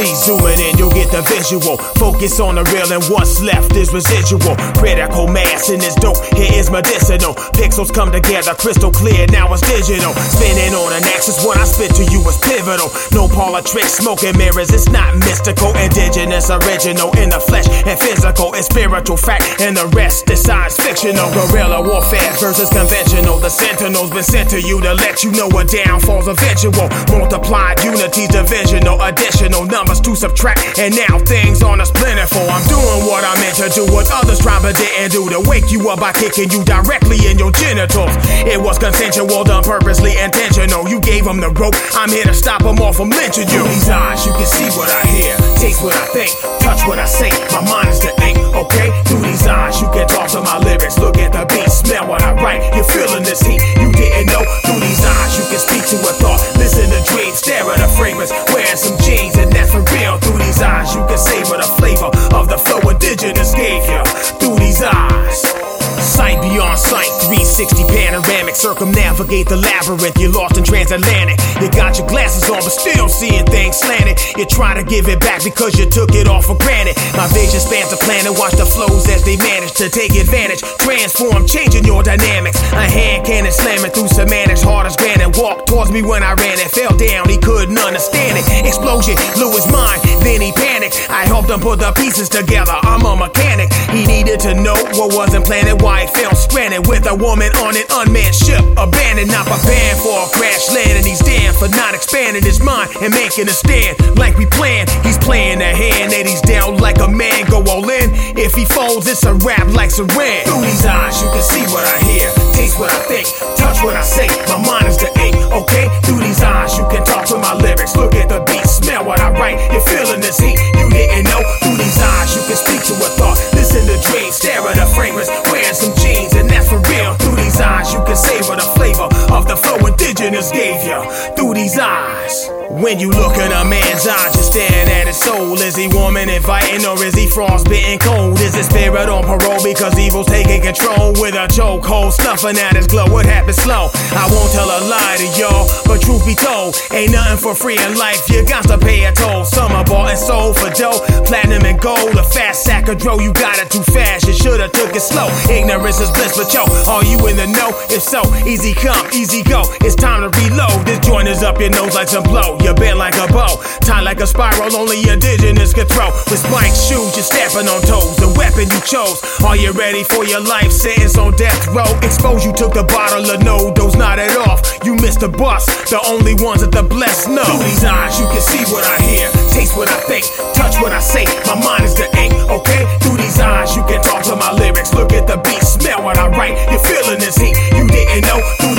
see, zooming in, you'll get the visual. Focus on the real and what's left is residual. Critical mass in this dope, here is medicinal. Pixels come together, crystal clear, now it's digital. Spinning on an axis, what I spit to you is pivotal. No parlor tricks, smoking mirrors, it's not mystical. Indigenous, original, in the flesh and physical. It's spiritual fact, and the rest is science fictional. Guerrilla warfare versus conventional. The sentinel's been sent to you to let you know a downfall's eventual. Multiplied unity, divisional, additional numbers to subtract, and now things on us plentiful. I'm doing what I meant to do, what others tried but didn't do, to wake you up by kicking you directly in your genitals. It was consensual, done purposely intentional. You gave them the rope, I'm here to stop them all from lynching you. Through these eyes, you can see what I hear, taste what I think, touch what I say. My mind is the ink, okay? Through these eyes, you can talk to my lyrics, look at the beat, smell what I write. You're feeling this heat, you didn't know. Through these eyes, you can speak to a thought, listen to dreams, stare at a fragrance, wearing some jeans, and that's for real. Through these eyes, you can savor the flavor of the flow indigenous gave you. Through these eyes, sight beyond sight, 360 panoramic, circumnavigate the labyrinth. You're lost in transatlantic. You got your glasses on, but still seeing things slanted. You try to give it back because you took it all for granted. My vision spans the planet, watch the flows as they manage to take advantage. Transform, changing your dynamics. A hand cannon slamming through semantics, hard as granite. Walked towards me when I ran and fell down. He couldn't understand it. Explosion, blew his mind, then he panicked. I helped him put the pieces together. I'm a mechanic. He needed to know what wasn't planned, why he felt stranded with a woman on an unmanned ship, abandoned, not prepared for a crash landing. He's damned for not expanding his mind and making a stand like we planned. He's playing a hand that he's dealt like a man. Go all in. If he folds, it's a rap like Saran. Through these eyes, you can see what I hear, taste what I think, touch what I say. My mind is the ink, okay? Through these eyes, you can talk to my lyrics, look at the beat, smell what I write. You're feeling this heat, you didn't know. Through these eyes, you can speak to a thought, listen to dreams, stare at a fragrance, wearing some jeans, and that's for real. Through these eyes, you can savor the flavor of the flow indigenous gave you. Through these eyes, when you look in a man's eyes, you're staring at his soul. Is he warm and inviting, or is he frostbitten cold? Is his spirit on parole because evil's taking control? With a chokehold, snuffing at his glow, what happens slow? I won't tell a lie to y'all, but truth be told, ain't nothing for free in life, you got to pay a toll. Some are bought and sold for dough, platinum and gold, a fast sack of dough. You got it too fast, you should've took it slow. Ignorance is bliss, but yo, are you in the know? If so, easy come, easy go, it's time to reload. This joint is up your nose like some blow. You're bent like a bow, tied like a spiral, only indigenous can throw. With spiked shoes, you're stepping on toes, the weapon you chose. Are you ready for your life sentence on death row? Expose, you took the bottle of no dose, nodded off. You missed the bus, the only ones that the blessed know. Through these eyes, you can see what I hear, taste what I think, touch what I say. My mind is the ink, okay? Through these eyes, you can talk to my lyrics, look at the beat, smell what I write. You're feeling this heat, you didn't know.